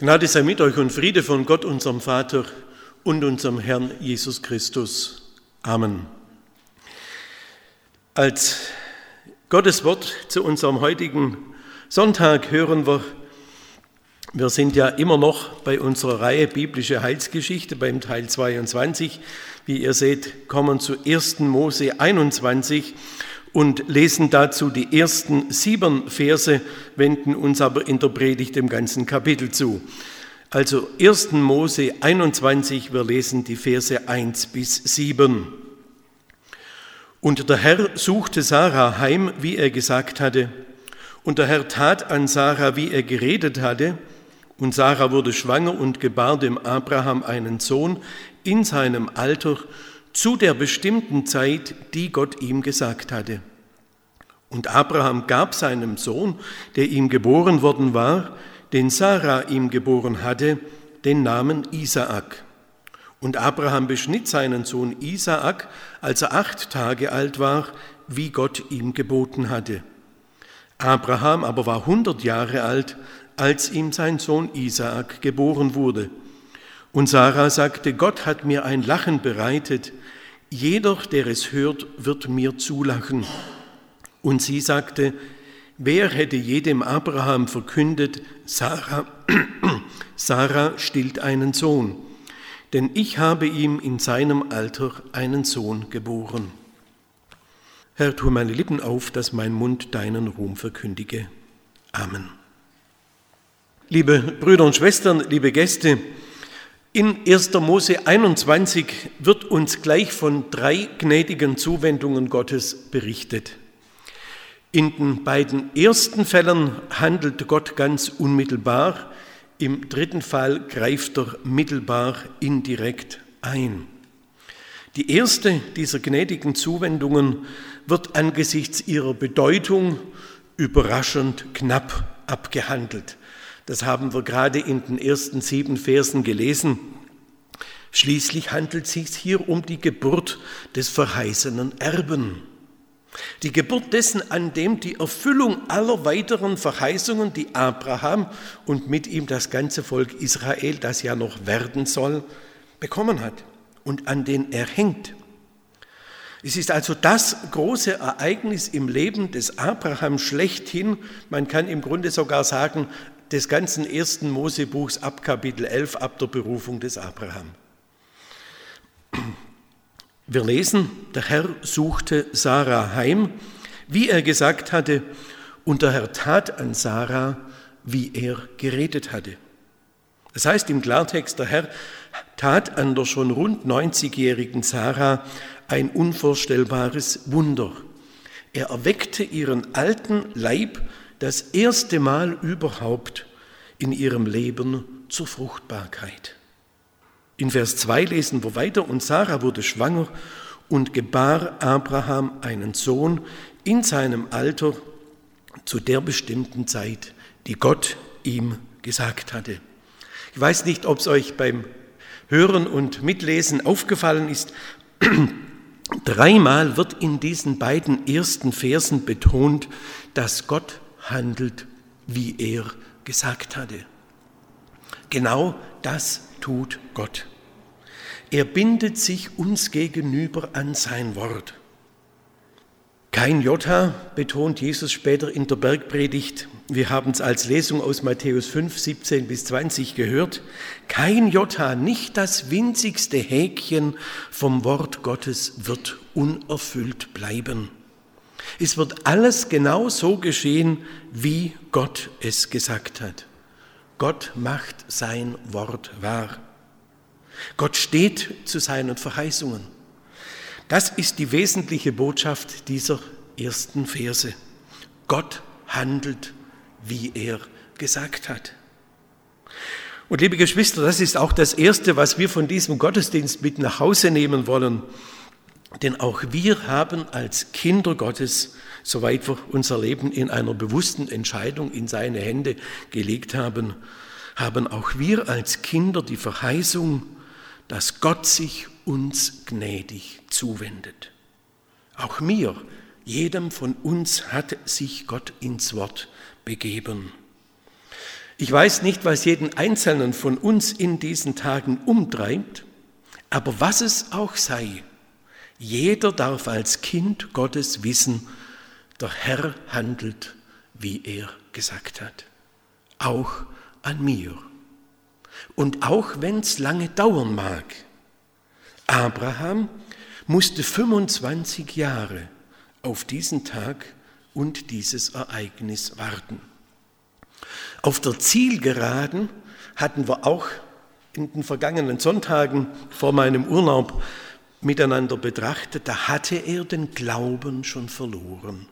Gnade sei mit euch und Friede von Gott, unserem Vater und unserem Herrn Jesus Christus. Amen. Als Gottes Wort zu unserem heutigen Sonntag hören wir sind ja immer noch bei unserer Reihe Biblische Heilsgeschichte beim Teil 22. Wie ihr seht, kommen zu 1. Mose 21 und lesen dazu die ersten 7 Verse, wenden uns aber in der Predigt dem ganzen Kapitel zu. Also 1. Mose 21, wir lesen die Verse 1 bis 7. Und der Herr suchte Sarah heim, wie er gesagt hatte. Und der Herr tat an Sarah, wie er geredet hatte. Und Sarah wurde schwanger und gebar dem Abraham einen Sohn in seinem Alter, zu der bestimmten Zeit, die Gott ihm gesagt hatte. Und Abraham gab seinem Sohn, der ihm geboren worden war, den Sarah ihm geboren hatte, den Namen Isaak. Und Abraham beschnitt seinen Sohn Isaak, als er 8 Tage alt war, wie Gott ihm geboten hatte. Abraham aber war 100 Jahre alt, als ihm sein Sohn Isaak geboren wurde. Und Sarah sagte, Gott hat mir ein Lachen bereitet, jeder, der es hört, wird mir zulachen. Und sie sagte, wer hätte je dem Abraham verkündet, Sarah stillt einen Sohn, denn ich habe ihm in seinem Alter einen Sohn geboren. Herr, tu meine Lippen auf, dass mein Mund deinen Ruhm verkündige. Amen. Liebe Brüder und Schwestern, liebe Gäste, in 1. Mose 21 wird uns gleich von 3 gnädigen Zuwendungen Gottes berichtet. In den beiden ersten Fällen handelt Gott ganz unmittelbar, im dritten Fall greift er mittelbar indirekt ein. Die erste dieser gnädigen Zuwendungen wird angesichts ihrer Bedeutung überraschend knapp abgehandelt. Das haben wir gerade in den ersten 7 Versen gelesen. Schließlich handelt es sich hier um die Geburt des verheißenen Erben. Die Geburt dessen, an dem die Erfüllung aller weiteren Verheißungen, die Abraham und mit ihm das ganze Volk Israel, das ja noch werden soll, bekommen hat und an den er hängt. Es ist also das große Ereignis im Leben des Abraham schlechthin, man kann im Grunde sogar sagen, des ganzen 1. Mosebuchs ab Kapitel 11, ab der Berufung des Abraham. Wir lesen, der Herr suchte Sarah heim, wie er gesagt hatte, und der Herr tat an Sarah, wie er geredet hatte. Das heißt im Klartext, der Herr tat an der schon rund 90-jährigen Sarah ein unvorstellbares Wunder. Er erweckte ihren alten Leib das erste Mal überhaupt in ihrem Leben zur Fruchtbarkeit. In Vers 2 lesen wir weiter, und Sarah wurde schwanger und gebar Abraham einen Sohn in seinem Alter zu der bestimmten Zeit, die Gott ihm gesagt hatte. Ich weiß nicht, ob es euch beim Hören und Mitlesen aufgefallen ist, 3-mal wird in diesen beiden ersten Versen betont, dass Gott handelt, wie er gesagt hatte. Genau das tut Gott. Er bindet sich uns gegenüber an sein Wort. Kein Jota, betont Jesus später in der Bergpredigt. Wir haben es als Lesung aus Matthäus 5, 17 bis 20 gehört. Kein Jota, nicht das winzigste Häkchen vom Wort Gottes wird unerfüllt bleiben. Es wird alles genau so geschehen, wie Gott es gesagt hat. Gott macht sein Wort wahr. Gott steht zu seinen Verheißungen. Das ist die wesentliche Botschaft dieser ersten Verse. Gott handelt, wie er gesagt hat. Und liebe Geschwister, das ist auch das Erste, was wir von diesem Gottesdienst mit nach Hause nehmen wollen. Denn auch wir haben als Kinder Gottes, soweit wir unser Leben in einer bewussten Entscheidung in seine Hände gelegt haben, haben auch wir als Kinder die Verheißung, dass Gott sich uns gnädig zuwendet. Auch mir, jedem von uns hat sich Gott ins Wort begeben. Ich weiß nicht, was jeden Einzelnen von uns in diesen Tagen umtreibt, aber was es auch sei, jeder darf als Kind Gottes wissen, der Herr handelt, wie er gesagt hat. Auch an mir. Und auch wenn es lange dauern mag. Abraham musste 25 Jahre auf diesen Tag und dieses Ereignis warten. Auf der Zielgeraden hatten wir auch in den vergangenen Sonntagen vor meinem Urlaub miteinander betrachtet, da hatte er den Glauben schon verloren,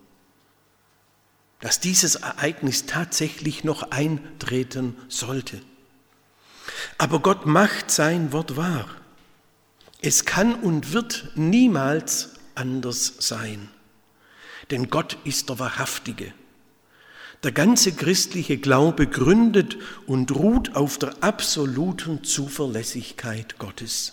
dass dieses Ereignis tatsächlich noch eintreten sollte. Aber Gott macht sein Wort wahr. Es kann und wird niemals anders sein, denn Gott ist der Wahrhaftige. Der ganze christliche Glaube gründet und ruht auf der absoluten Zuverlässigkeit Gottes.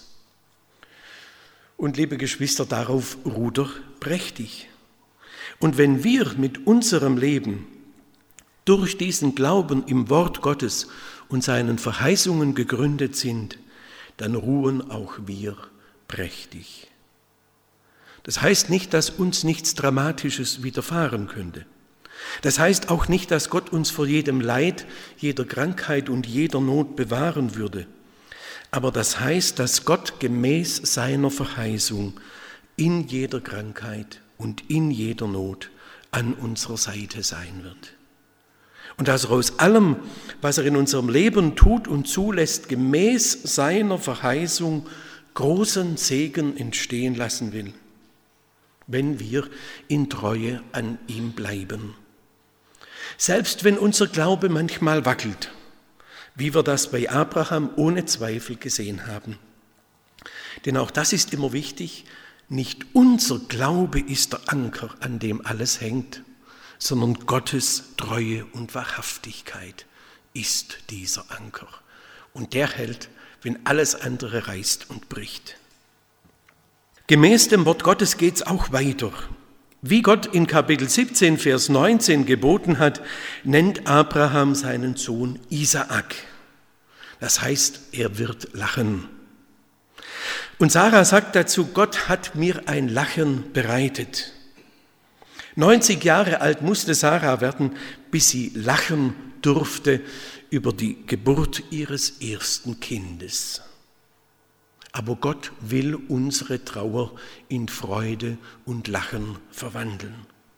Und liebe Geschwister, darauf ruht er prächtig. Und wenn wir mit unserem Leben durch diesen Glauben im Wort Gottes und seinen Verheißungen gegründet sind, dann ruhen auch wir prächtig. Das heißt nicht, dass uns nichts Dramatisches widerfahren könnte. Das heißt auch nicht, dass Gott uns vor jedem Leid, jeder Krankheit und jeder Not bewahren würde. Aber das heißt, dass Gott gemäß seiner Verheißung in jeder Krankheit und in jeder Not an unserer Seite sein wird. Und dass er aus allem, was er in unserem Leben tut und zulässt, gemäß seiner Verheißung großen Segen entstehen lassen will, wenn wir in Treue an ihm bleiben. Selbst wenn unser Glaube manchmal wackelt, wie wir das bei Abraham ohne Zweifel gesehen haben. Denn auch das ist immer wichtig, nicht unser Glaube ist der Anker, an dem alles hängt, sondern Gottes Treue und Wahrhaftigkeit ist dieser Anker. Und der hält, wenn alles andere reißt und bricht. Gemäß dem Wort Gottes geht es auch weiter. Wie Gott in Kapitel 17, Vers 19 geboten hat, nennt Abraham seinen Sohn Isaak. Das heißt, er wird lachen. Und Sarah sagt dazu, Gott hat mir ein Lachen bereitet. 90 Jahre alt musste Sarah werden, bis sie lachen durfte über die Geburt ihres ersten Kindes. Aber Gott will unsere Trauer in Freude und Lachen verwandeln.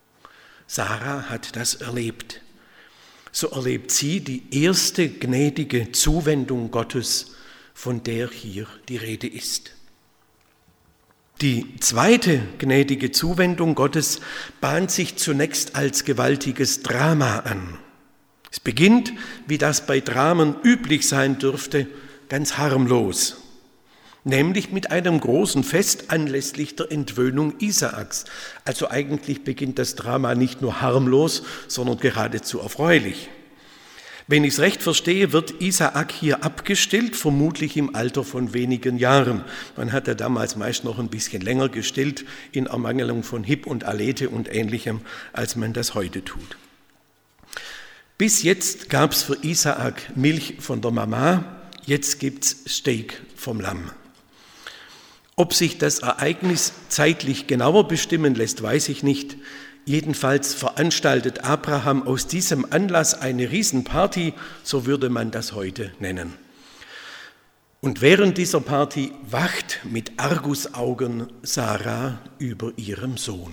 Sarah hat das erlebt. So erlebt sie die erste gnädige Zuwendung Gottes, von der hier die Rede ist. Die zweite gnädige Zuwendung Gottes bahnt sich zunächst als gewaltiges Drama an. Es beginnt, wie das bei Dramen üblich sein dürfte, ganz harmlos. Nämlich mit einem großen Fest anlässlich der Entwöhnung Isaaks. Also eigentlich beginnt das Drama nicht nur harmlos, sondern geradezu erfreulich. Wenn ich es recht verstehe, wird Isaak hier abgestillt, vermutlich im Alter von wenigen Jahren. Man hat ja damals meist noch ein bisschen länger gestillt, in Ermangelung von Hip und Alete und Ähnlichem, als man das heute tut. Bis jetzt gab es für Isaak Milch von der Mama, jetzt gibt es Steak vom Lamm. Ob sich das Ereignis zeitlich genauer bestimmen lässt, weiß ich nicht. Jedenfalls veranstaltet Abraham aus diesem Anlass eine Riesenparty, so würde man das heute nennen. Und während dieser Party wacht mit Argusaugen Sarah über ihrem Sohn.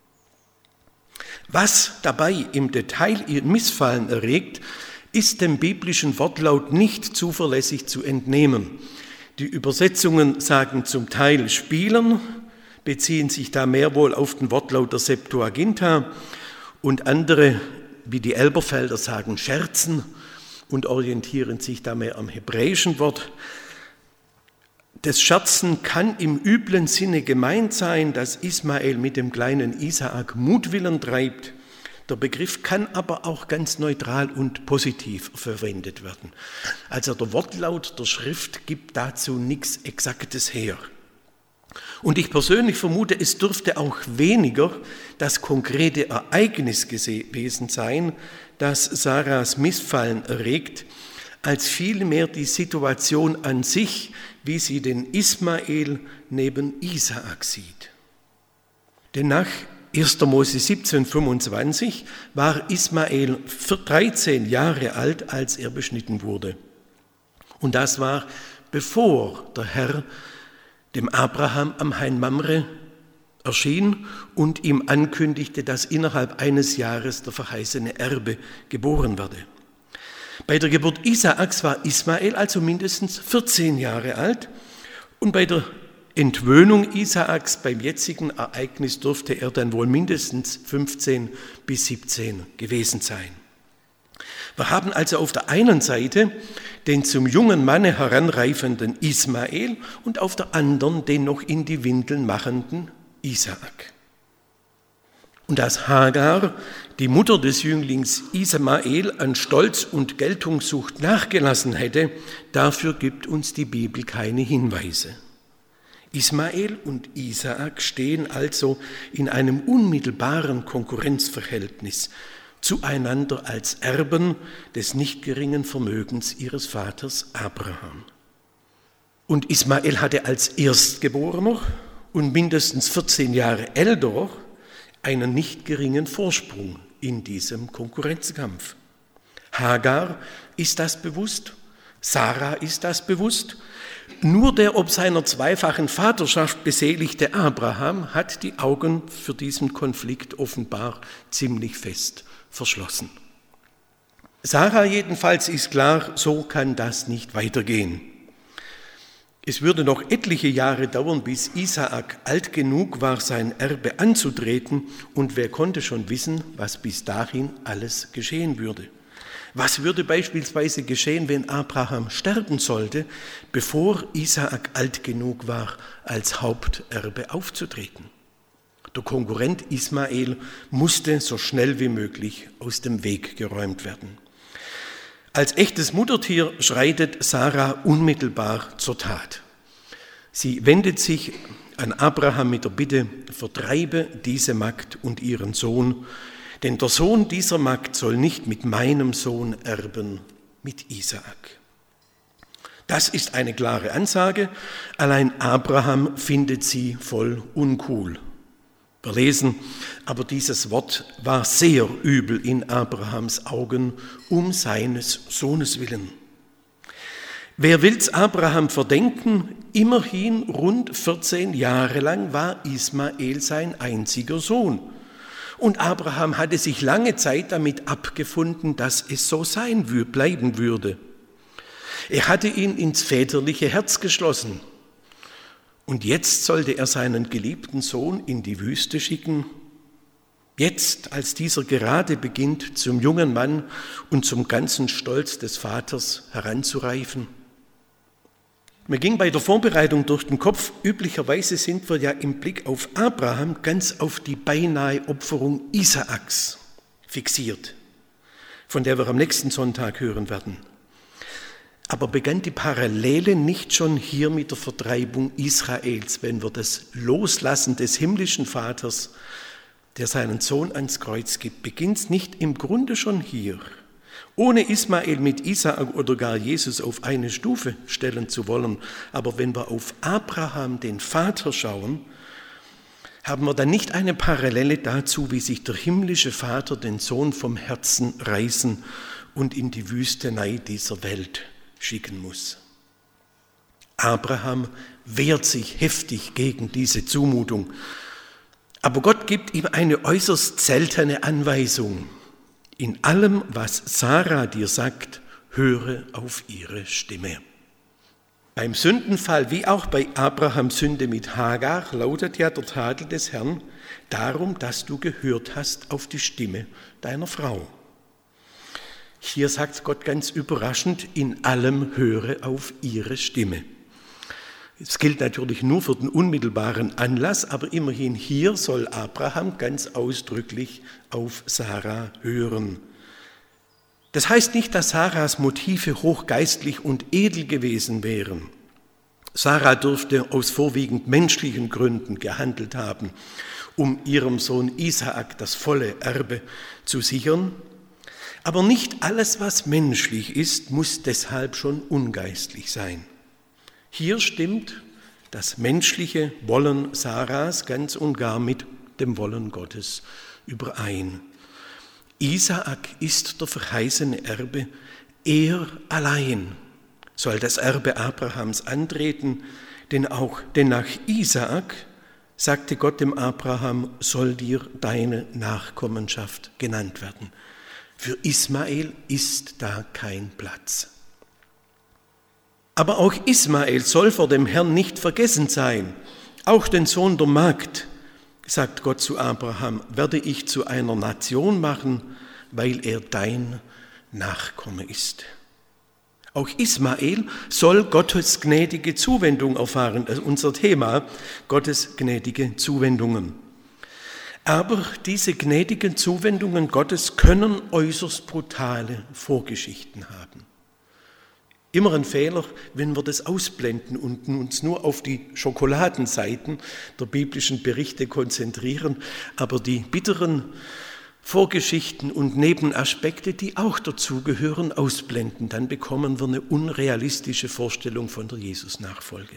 Was dabei im Detail ihr Missfallen erregt, ist dem biblischen Wortlaut nicht zuverlässig zu entnehmen. Die Übersetzungen sagen zum Teil spielen, beziehen sich da mehr wohl auf den Wortlaut der Septuaginta und andere, wie die Elberfelder, sagen scherzen und orientieren sich da mehr am hebräischen Wort. Das Scherzen kann im üblen Sinne gemeint sein, dass Ismael mit dem kleinen Isaak Mutwillen treibt. Der Begriff kann aber auch ganz neutral und positiv verwendet werden. Also der Wortlaut der Schrift gibt dazu nichts Exaktes her. Und ich persönlich vermute, es dürfte auch weniger das konkrete Ereignis gewesen sein, das Sarahs Missfallen erregt, als vielmehr die Situation an sich, wie sie den Ismael neben Isaak sieht. Denn nach 1. Mose 17,25 war Ismael 13 Jahre alt, als er beschnitten wurde. Und das war, bevor der Herr dem Abraham am Hain Mamre erschien und ihm ankündigte, dass innerhalb eines Jahres der verheißene Erbe geboren werde. Bei der Geburt Isaaks war Ismael also mindestens 14 Jahre alt und bei der Entwöhnung Isaaks beim jetzigen Ereignis dürfte er dann wohl mindestens 15 bis 17 gewesen sein. Wir haben also auf der einen Seite den zum jungen Manne heranreifenden Ismael und auf der anderen den noch in die Windeln machenden Isaak. Und dass Hagar, die Mutter des Jünglings Ismael, an Stolz und Geltungssucht nachgelassen hätte, dafür gibt uns die Bibel keine Hinweise. Ismael und Isaak stehen also in einem unmittelbaren Konkurrenzverhältnis zueinander als Erben des nicht geringen Vermögens ihres Vaters Abraham. Und Ismael hatte als Erstgeborener und mindestens 14 Jahre älterer einen nicht geringen Vorsprung in diesem Konkurrenzkampf. Hagar ist das bewusst, Sarah ist das bewusst. Nur der ob seiner zweifachen Vaterschaft beseligte Abraham hat die Augen für diesen Konflikt offenbar ziemlich fest verschlossen. Sarah jedenfalls ist klar, so kann das nicht weitergehen. Es würde noch etliche Jahre dauern, bis Isaak alt genug war, sein Erbe anzutreten, und wer konnte schon wissen, was bis dahin alles geschehen würde. Was würde beispielsweise geschehen, wenn Abraham sterben sollte, bevor Isaak alt genug war, als Haupterbe aufzutreten? Der Konkurrent Ismael musste so schnell wie möglich aus dem Weg geräumt werden. Als echtes Muttertier schreitet Sarah unmittelbar zur Tat. Sie wendet sich an Abraham mit der Bitte, vertreibe diese Magd und ihren Sohn, denn der Sohn dieser Magd soll nicht mit meinem Sohn erben, mit Isaak. Das ist eine klare Ansage, allein Abraham findet sie voll uncool. Wir lesen, aber dieses Wort war sehr übel in Abrahams Augen um seines Sohnes willen. Wer will's Abraham verdenken? Immerhin rund 14 Jahre lang war Ismael sein einziger Sohn. Und Abraham hatte sich lange Zeit damit abgefunden, dass es so bleiben würde. Er hatte ihn ins väterliche Herz geschlossen. Und jetzt sollte er seinen geliebten Sohn in die Wüste schicken. Jetzt, als dieser gerade beginnt, zum jungen Mann und zum ganzen Stolz des Vaters heranzureifen. Mir ging bei der Vorbereitung durch den Kopf, üblicherweise sind wir ja im Blick auf Abraham ganz auf die beinahe Opferung Isaaks fixiert, von der wir am nächsten Sonntag hören werden. Aber begann die Parallele nicht schon hier mit der Vertreibung Israels, wenn wir das Loslassen des himmlischen Vaters, der seinen Sohn ans Kreuz gibt, beginnt es nicht im Grunde schon hier? Ohne Ismael mit Isaak oder gar Jesus auf eine Stufe stellen zu wollen, aber wenn wir auf Abraham, den Vater, schauen, haben wir dann nicht eine Parallele dazu, wie sich der himmlische Vater den Sohn vom Herzen reißen und in die Wüstenei dieser Welt schicken muss. Abraham wehrt sich heftig gegen diese Zumutung, aber Gott gibt ihm eine äußerst seltene Anweisung. In allem, was Sarah dir sagt, höre auf ihre Stimme. Beim Sündenfall, wie auch bei Abrahams Sünde mit Hagar, lautet ja der Tadel des Herrn darum, dass du gehört hast auf die Stimme deiner Frau. Hier sagt Gott ganz überraschend, in allem höre auf ihre Stimme. Es gilt natürlich nur für den unmittelbaren Anlass, aber immerhin hier soll Abraham ganz ausdrücklich auf Sarah hören. Das heißt nicht, dass Sarahs Motive hochgeistlich und edel gewesen wären. Sarah dürfte aus vorwiegend menschlichen Gründen gehandelt haben, um ihrem Sohn Isaak das volle Erbe zu sichern. Aber nicht alles, was menschlich ist, muss deshalb schon ungeistlich sein. Hier stimmt das menschliche Wollen Sarahs ganz und gar mit dem Wollen Gottes überein. Isaak ist der verheißene Erbe, er allein soll das Erbe Abrahams antreten, denn nach Isaak, sagte Gott dem Abraham, soll dir deine Nachkommenschaft genannt werden. Für Ismael ist da kein Platz. Aber auch Ismael soll vor dem Herrn nicht vergessen sein. Auch den Sohn der Magd, sagt Gott zu Abraham, werde ich zu einer Nation machen, weil er dein Nachkomme ist. Auch Ismael soll Gottes gnädige Zuwendung erfahren. Das ist unser Thema, Gottes gnädige Zuwendungen. Aber diese gnädigen Zuwendungen Gottes können äußerst brutale Vorgeschichten haben. Immer ein Fehler, wenn wir das ausblenden und uns nur auf die Schokoladenseiten der biblischen Berichte konzentrieren, aber die bitteren Vorgeschichten und Nebenaspekte, die auch dazugehören, ausblenden. Dann bekommen wir eine unrealistische Vorstellung von der Jesus-Nachfolge.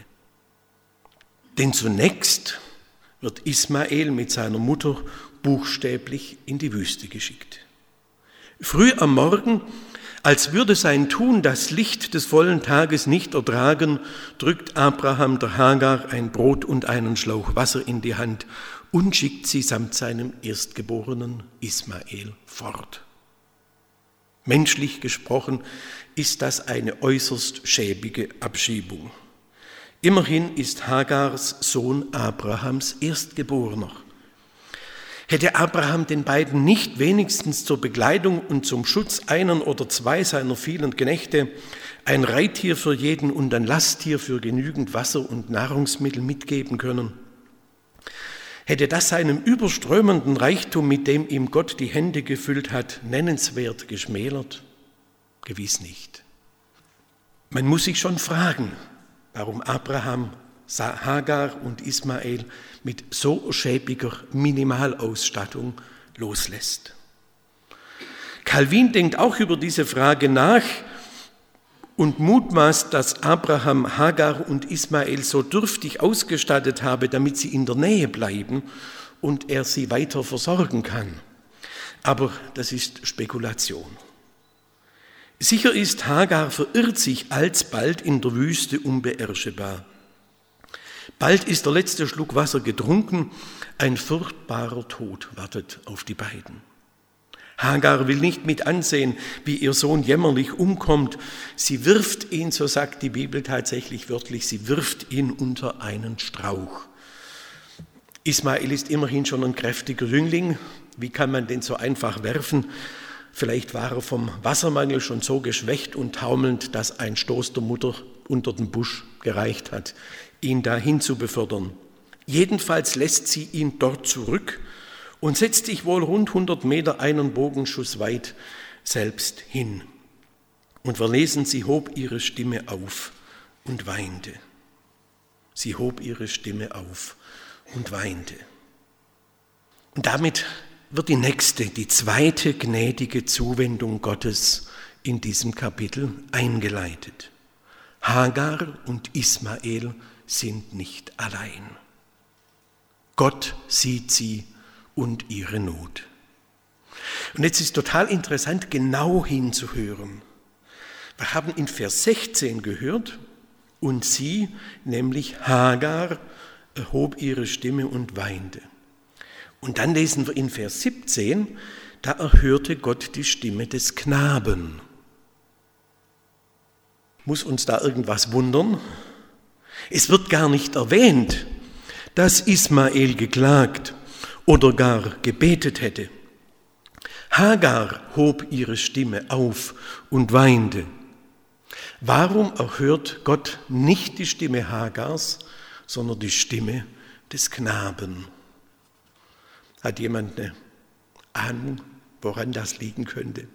Denn zunächst wird Ismael mit seiner Mutter buchstäblich in die Wüste geschickt. Früh am Morgen, als würde sein Tun das Licht des vollen Tages nicht ertragen, drückt Abraham der Hagar ein Brot und einen Schlauch Wasser in die Hand und schickt sie samt seinem Erstgeborenen Ismael fort. Menschlich gesprochen ist das eine äußerst schäbige Abschiebung. Immerhin ist Hagars Sohn Abrahams Erstgeborener. Hätte Abraham den beiden nicht wenigstens zur Begleitung und zum Schutz einen oder zwei seiner vielen Knechte, ein Reittier für jeden und ein Lasttier für genügend Wasser und Nahrungsmittel mitgeben können? Hätte das seinem überströmenden Reichtum, mit dem ihm Gott die Hände gefüllt hat, nennenswert geschmälert? Gewiss nicht. Man muss sich schon fragen, warum Abraham Hagar und Ismael mit so schäbiger Minimalausstattung loslässt. Calvin denkt auch über diese Frage nach und mutmaßt, dass Abraham Hagar und Ismael so dürftig ausgestattet habe, damit sie in der Nähe bleiben und er sie weiter versorgen kann. Aber das ist Spekulation. Sicher ist, Hagar verirrt sich alsbald in der Wüste unbeherrschbar. Bald ist der letzte Schluck Wasser getrunken, ein furchtbarer Tod wartet auf die beiden. Hagar will nicht mit ansehen, wie ihr Sohn jämmerlich umkommt. Sie wirft ihn, so sagt die Bibel tatsächlich wörtlich, sie wirft ihn unter einen Strauch. Ismael ist immerhin schon ein kräftiger Jüngling. Wie kann man den so einfach werfen? Vielleicht war er vom Wassermangel schon so geschwächt und taumelnd, dass ein Stoß der Mutter unter den Busch gereicht hat, ihn dahin zu befördern. Jedenfalls lässt sie ihn dort zurück und setzt sich wohl rund 100 Meter einen Bogenschuss weit selbst hin. Und wir lesen, sie hob ihre Stimme auf und weinte. Sie hob ihre Stimme auf und weinte. Und damit wird die zweite gnädige Zuwendung Gottes in diesem Kapitel eingeleitet. Hagar und Ismael sind nicht allein. Gott sieht sie und ihre Not. Und jetzt ist total interessant, genau hinzuhören. Wir haben in Vers 16 gehört, und sie, nämlich Hagar, erhob ihre Stimme und weinte. Und dann lesen wir in Vers 17, da erhörte Gott die Stimme des Knaben. Muss uns da irgendwas wundern? Es wird gar nicht erwähnt, dass Ismael geklagt oder gar gebetet hätte. Hagar hob ihre Stimme auf und weinte. Warum erhört Gott nicht die Stimme Hagars, sondern die Stimme des Knaben? Hat jemand eine Ahnung, woran das liegen könnte?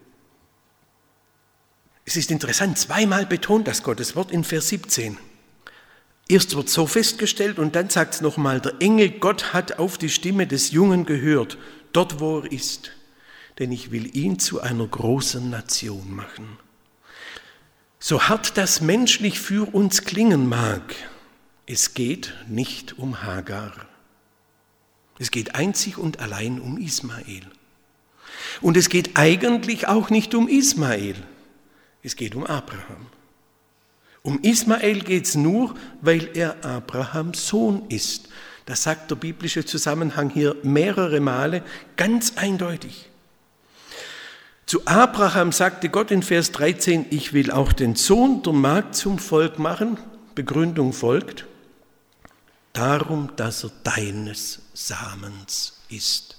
Es ist interessant, zweimal betont das Gottes Wort in Vers 17. Erst wird so festgestellt und dann sagt es nochmal, der Engel Gott hat auf die Stimme des Jungen gehört, dort wo er ist, denn ich will ihn zu einer großen Nation machen. So hart das menschlich für uns klingen mag, es geht nicht um Hagar. Es geht einzig und allein um Ismael. Und es geht eigentlich auch nicht um Ismael, es geht um Abraham. Um Ismael geht es nur, weil er Abrahams Sohn ist. Das sagt der biblische Zusammenhang hier mehrere Male ganz eindeutig. Zu Abraham sagte Gott in Vers 13, ich will auch den Sohn der Magd zum Volk machen. Begründung folgt, darum, dass er deines Samens ist.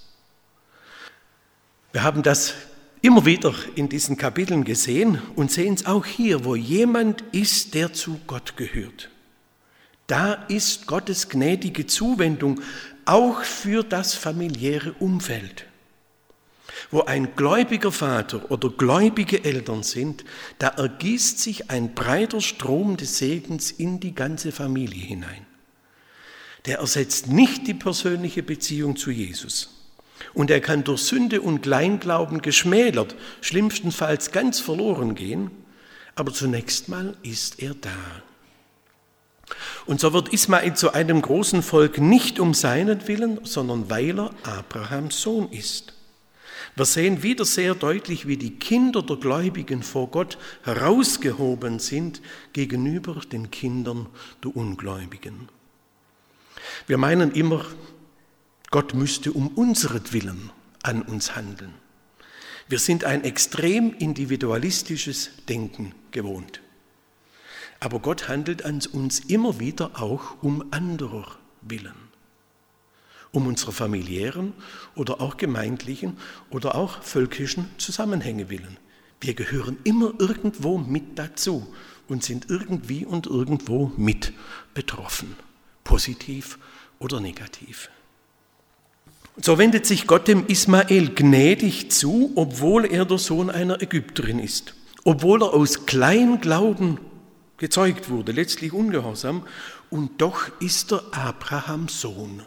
Wir haben das immer wieder in diesen Kapiteln gesehen und sehen es auch hier, wo jemand ist, der zu Gott gehört. Da ist Gottes gnädige Zuwendung auch für das familiäre Umfeld. Wo ein gläubiger Vater oder gläubige Eltern sind, da ergießt sich ein breiter Strom des Segens in die ganze Familie hinein. Der ersetzt nicht die persönliche Beziehung zu Jesus. Und er kann durch Sünde und Kleinglauben geschmälert, schlimmstenfalls ganz verloren gehen, aber zunächst mal ist er da. Und so wird Ismael zu einem großen Volk nicht um seinetwillen, sondern weil er Abrahams Sohn ist. Wir sehen wieder sehr deutlich, wie die Kinder der Gläubigen vor Gott herausgehoben sind gegenüber den Kindern der Ungläubigen. Wir meinen immer, Gott müsste um unseretwillen an uns handeln. Wir sind ein extrem individualistisches Denken gewohnt. Aber Gott handelt an uns immer wieder auch um anderer Willen. Um unsere familiären oder auch gemeindlichen oder auch völkischen Zusammenhänge willen. Wir gehören immer irgendwo mit dazu und sind irgendwie und irgendwo mit betroffen, positiv oder negativ. So wendet sich Gott dem Ismael gnädig zu, obwohl er der Sohn einer Ägypterin ist, obwohl er aus Kleinglauben gezeugt wurde, letztlich ungehorsam, und doch ist er Abrahams Sohn.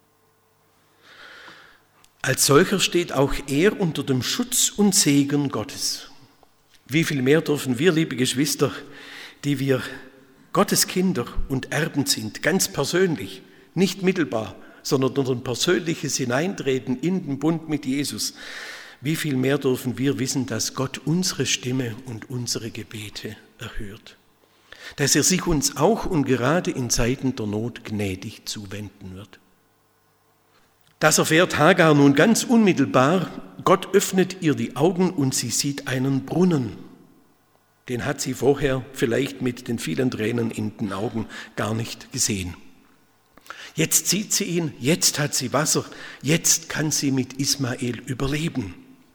Als solcher steht auch er unter dem Schutz und Segen Gottes. Wie viel mehr dürfen wir, liebe Geschwister, die wir Gottes Kinder und Erben sind, ganz persönlich, nicht mittelbar, sondern durch ein persönliches Hineintreten in den Bund mit Jesus. Wie viel mehr dürfen wir wissen, dass Gott unsere Stimme und unsere Gebete erhört. Dass er sich uns auch und gerade in Zeiten der Not gnädig zuwenden wird. Das erfährt Hagar nun ganz unmittelbar. Gott öffnet ihr die Augen und sie sieht einen Brunnen. Den hat sie vorher vielleicht mit den vielen Tränen in den Augen gar nicht gesehen. Jetzt sieht sie ihn, jetzt hat sie Wasser, jetzt kann sie mit Ismael überleben.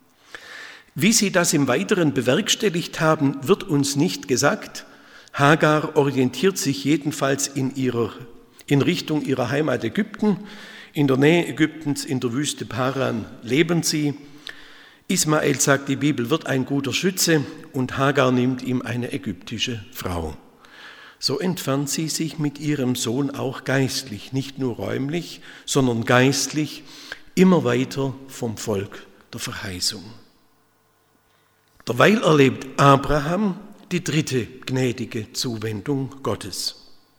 Wie sie das im Weiteren bewerkstelligt haben, wird uns nicht gesagt. Hagar orientiert sich jedenfalls in Richtung ihrer Heimat Ägypten. In der Nähe Ägyptens, in der Wüste Paran, leben sie. Ismael, sagt die Bibel, wird ein guter Schütze und Hagar nimmt ihm eine ägyptische Frau. So entfernt sie sich mit ihrem Sohn auch geistlich, nicht nur räumlich, sondern geistlich, immer weiter vom Volk der Verheißung. Derweil erlebt Abraham die dritte gnädige Zuwendung Gottes.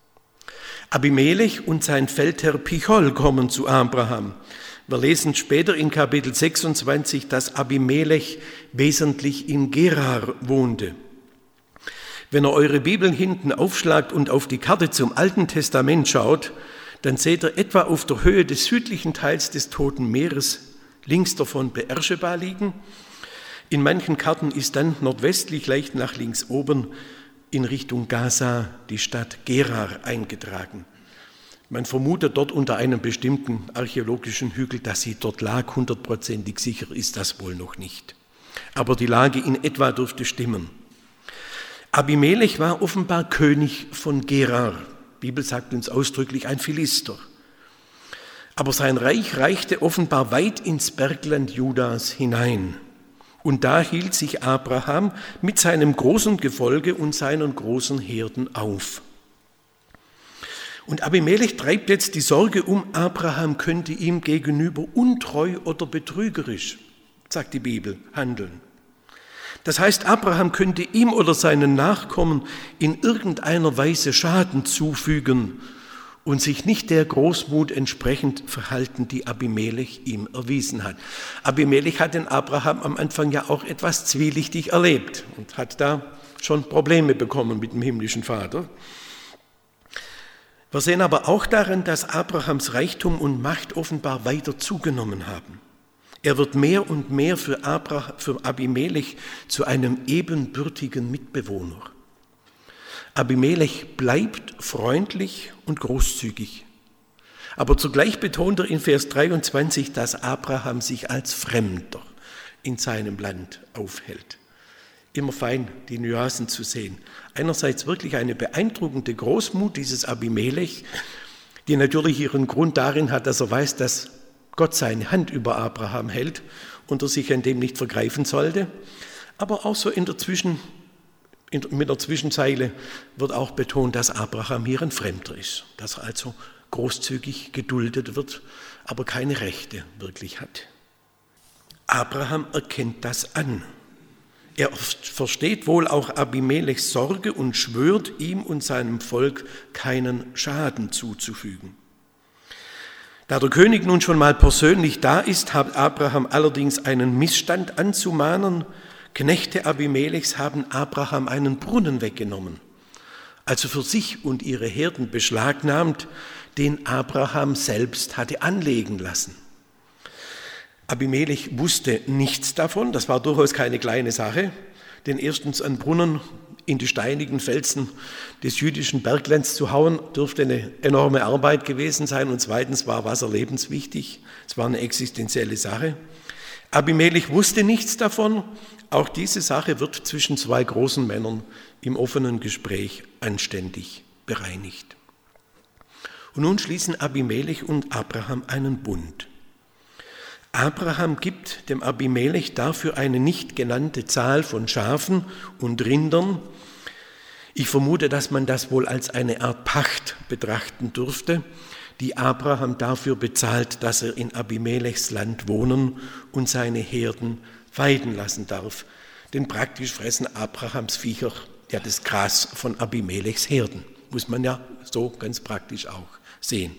Abimelech und sein Feldherr Pichol kommen zu Abraham. Wir lesen später in Kapitel 26, dass Abimelech wesentlich in Gerar wohnte. Wenn ihr eure Bibeln hinten aufschlagt und auf die Karte zum Alten Testament schaut, dann seht ihr etwa auf der Höhe des südlichen Teils des Toten Meeres links davon Beersheba liegen. In manchen Karten ist dann nordwestlich, leicht nach links oben, in Richtung Gaza die Stadt Gerar eingetragen. Man vermutet dort unter einem bestimmten archäologischen Hügel, dass sie dort lag. 100%ig sicher ist das wohl noch nicht. Aber die Lage in etwa dürfte stimmen. Abimelech war offenbar König von Gerar. Die Bibel sagt uns ausdrücklich ein Philister. Aber sein Reich reichte offenbar weit ins Bergland Judas hinein. Und da hielt sich Abraham mit seinem großen Gefolge und seinen großen Herden auf. Und Abimelech treibt jetzt die Sorge um, Abraham könnte ihm gegenüber untreu oder betrügerisch, sagt die Bibel, handeln. Das heißt, Abraham könnte ihm oder seinen Nachkommen in irgendeiner Weise Schaden zufügen und sich nicht der Großmut entsprechend verhalten, die Abimelech ihm erwiesen hat. Abimelech hat den Abraham am Anfang ja auch etwas zwielichtig erlebt und hat da schon Probleme bekommen mit dem himmlischen Vater. Wir sehen aber auch darin, dass Abrahams Reichtum und Macht offenbar weiter zugenommen haben. Er wird mehr und mehr für Abimelech zu einem ebenbürtigen Mitbewohner. Abimelech bleibt freundlich und großzügig. Aber zugleich betont er in Vers 23, dass Abraham sich als Fremder in seinem Land aufhält. Immer fein, die Nuancen zu sehen. Einerseits wirklich eine beeindruckende Großmut dieses Abimelech, die natürlich ihren Grund darin hat, dass er weiß, dass Gott seine Hand über Abraham hält und er sich an dem nicht vergreifen sollte. Aber auch so mit der Zwischenzeile wird auch betont, dass Abraham hier ein Fremder ist, dass er also großzügig geduldet wird, aber keine Rechte wirklich hat. Abraham erkennt das an. Er versteht wohl auch Abimelechs Sorge und schwört, ihm und seinem Volk keinen Schaden zuzufügen. Da der König nun schon mal persönlich da ist, hat Abraham allerdings einen Missstand anzumahnen. Knechte Abimelechs haben Abraham einen Brunnen weggenommen, also für sich und ihre Herden beschlagnahmt, den Abraham selbst hatte anlegen lassen. Abimelech wusste nichts davon, das war durchaus keine kleine Sache, denn erstens einen Brunnen in die steinigen Felsen des jüdischen Berglands zu hauen, dürfte eine enorme Arbeit gewesen sein und zweitens war Wasser lebenswichtig, es war eine existenzielle Sache. Abimelech wusste nichts davon, auch diese Sache wird zwischen zwei großen Männern im offenen Gespräch anständig bereinigt. Und nun schließen Abimelech und Abraham einen Bund. Abraham gibt dem Abimelech dafür eine nicht genannte Zahl von Schafen und Rindern. Ich vermute, dass man das wohl als eine Art Pacht betrachten dürfte, die Abraham dafür bezahlt, dass er in Abimelechs Land wohnen und seine Herden weiden lassen darf. Denn praktisch fressen Abrahams Viecher ja das Gras von Abimelechs Herden. Muss man ja so ganz praktisch auch sehen.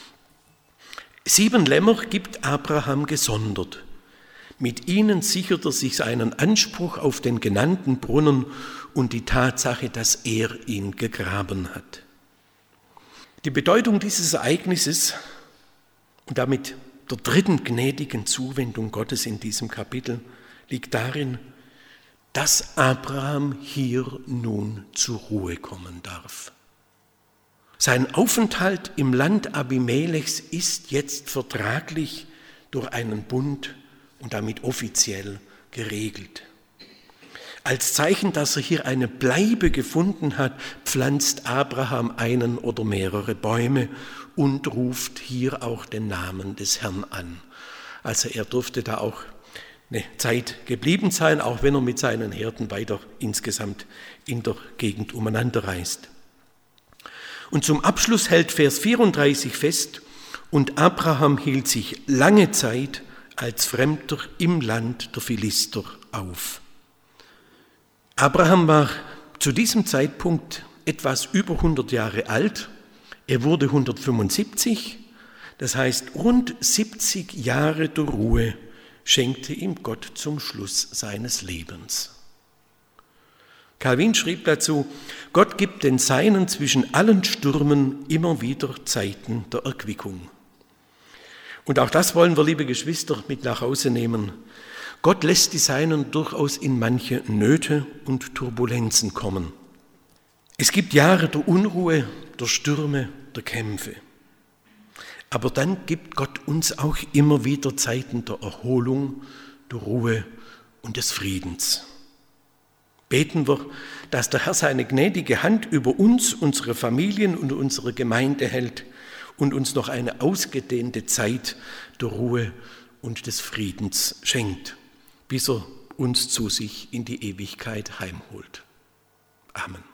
7 Lämmer gibt Abraham gesondert. Mit ihnen sichert er sich seinen Anspruch auf den genannten Brunnen und die Tatsache, dass er ihn gegraben hat. Die Bedeutung dieses Ereignisses und damit der dritten gnädigen Zuwendung Gottes in diesem Kapitel liegt darin, dass Abraham hier nun zur Ruhe kommen darf. Sein Aufenthalt im Land Abimelechs ist jetzt vertraglich durch einen Bund und damit offiziell geregelt. Als Zeichen, dass er hier eine Bleibe gefunden hat, pflanzt Abraham einen oder mehrere Bäume und ruft hier auch den Namen des Herrn an. Also er durfte da auch eine Zeit geblieben sein, auch wenn er mit seinen Herden weiter insgesamt in der Gegend umeinander reist. Und zum Abschluss hält Vers 34 fest, und Abraham hielt sich lange Zeit als Fremder im Land der Philister auf. Abraham war zu diesem Zeitpunkt etwas über 100 Jahre alt. Er wurde 175, das heißt rund 70 Jahre der Ruhe schenkte ihm Gott zum Schluss seines Lebens. Calvin schrieb dazu, Gott gibt den Seinen zwischen allen Stürmen immer wieder Zeiten der Erquickung. Und auch das wollen wir, liebe Geschwister, mit nach Hause nehmen. Gott lässt die Seinen durchaus in manche Nöte und Turbulenzen kommen. Es gibt Jahre der Unruhe, der Stürme, der Kämpfe. Aber dann gibt Gott uns auch immer wieder Zeiten der Erholung, der Ruhe und des Friedens. Beten wir, dass der Herr seine gnädige Hand über uns, unsere Familien und unsere Gemeinde hält und uns noch eine ausgedehnte Zeit der Ruhe und des Friedens schenkt, bis er uns zu sich in die Ewigkeit heimholt. Amen.